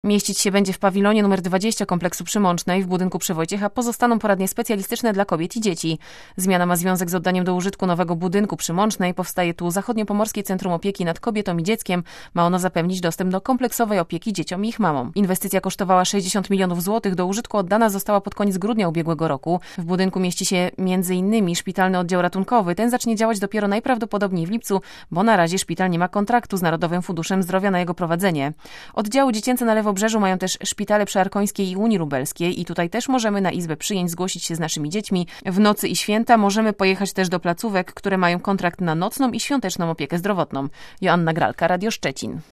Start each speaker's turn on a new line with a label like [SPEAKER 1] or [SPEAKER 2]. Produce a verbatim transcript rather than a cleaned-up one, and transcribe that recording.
[SPEAKER 1] Mieścić się będzie w pawilonie numer dwadzieścia kompleksu przy Mącznej w budynku przy Wojciecha pozostaną poradnie specjalistyczne dla kobiet i dzieci. Zmiana ma związek z oddaniem do użytku nowego budynku przy Mącznej. Powstaje tu Zachodniopomorskie Centrum Opieki nad Kobietą i Dzieckiem. Ma ono zapewnić dostęp do kompleksowej opieki dzieciom i ich mamom. Inwestycja kosztowała sześćdziesiąt milionów złotych. Do użytku oddana została pod koniec grudnia ubiegłego roku. W budynku mieści się między innymi szpitalny oddział ratunkowy. Ten zacznie działać dopiero najprawdopodobniej w lipcu, bo na razie szpital nie ma kontraktu z Narodowym Funduszem Zdrowia na jego prowadzenie. Oddziały dziecięce na Lewobrzeżu mają też szpitale przy Arkońskiej i Unii Lubelskiej i tutaj też możemy na izbę przyjęć zgłosić się z naszymi dziećmi. W nocy i święta możemy pojechać też do placówek, które mają kontrakt na nocną i świąteczną opiekę zdrowotną. Joanna Gralka, Radio Szczecin.